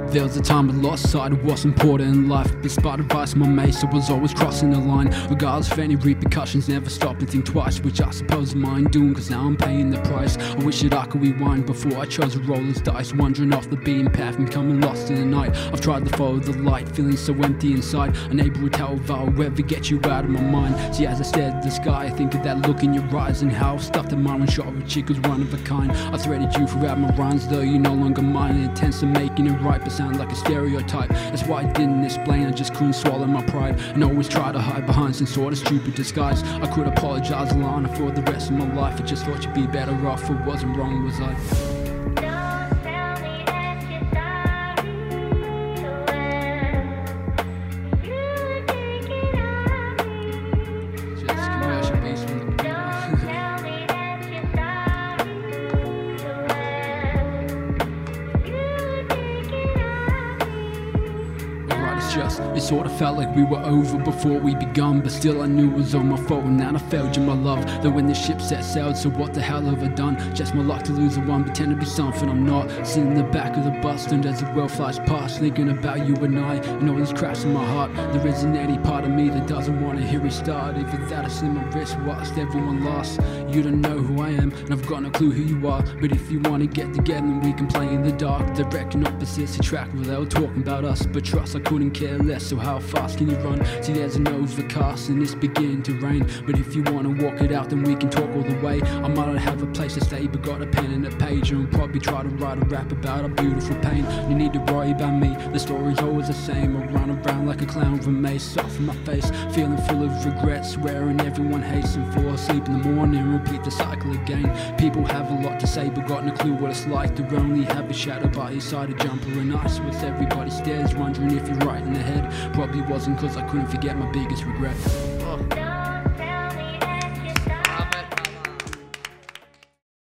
There was a time I lost sight of what's important in life. Despite advice my mates, I was always crossing the line. Regardless of any repercussions, never stop and think twice, which I suppose mine doing, cause now I'm paying the price. I wish that I could rewind before I chose to roll those dice, wandering off the beaten path and becoming lost in the night. I've tried to follow the light, feeling so empty inside, unable to tell if I'll ever get you out of my mind. See, as I stare at the sky, I think of that look in your eyes and how stuffed in mind when shot with a chick was one of a kind. I threaded you throughout my rhymes, though you're no longer mine. It intends to making it right, but sound like a stereotype. That's why I didn't explain, I just couldn't swallow my pride, and always try to hide behind some sort of stupid disguise. I could apologize, Alana, for the rest of my life. I just thought you'd be better off. It wasn't wrong, was I? It sort of felt like we were over before we begun, but still I knew it was all my fault and that I failed you, my love. Though when the ship set sailed, so what the hell have I done? Just my luck to lose the one, pretend to be something I'm not. Sitting in the back of the bus and as the world flies past, thinking about you and I, and all these cracks in my heart. There isn't any part of me that doesn't want to hear it start. Even that I slit my wrist whilst everyone lost. You don't know who I am, and I've got no clue who you are, but if you want to get together then we can play in the dark. Directing opposites attract, well they were talking about us, but trust I couldn't care less. So how fast can you run? See, there's an overcast and it's beginning to rain, but if you want to walk it out then we can talk all the way. I might not have a place to stay, but got a pen and a page, and I'll probably try to write a rap about our beautiful pain. You need to worry about me, the story's always the same. I run around like a clown with a mace off my face, feeling full of regret, swearing everyone hates and fall asleep in the morning and repeat the cycle again. People have a lot to say but got no clue what it's like to only have a shadow by your side, a jumper and ice with everybody stares, wondering if you're right in the head. Probably wasn't, cause I couldn't forget my biggest regret.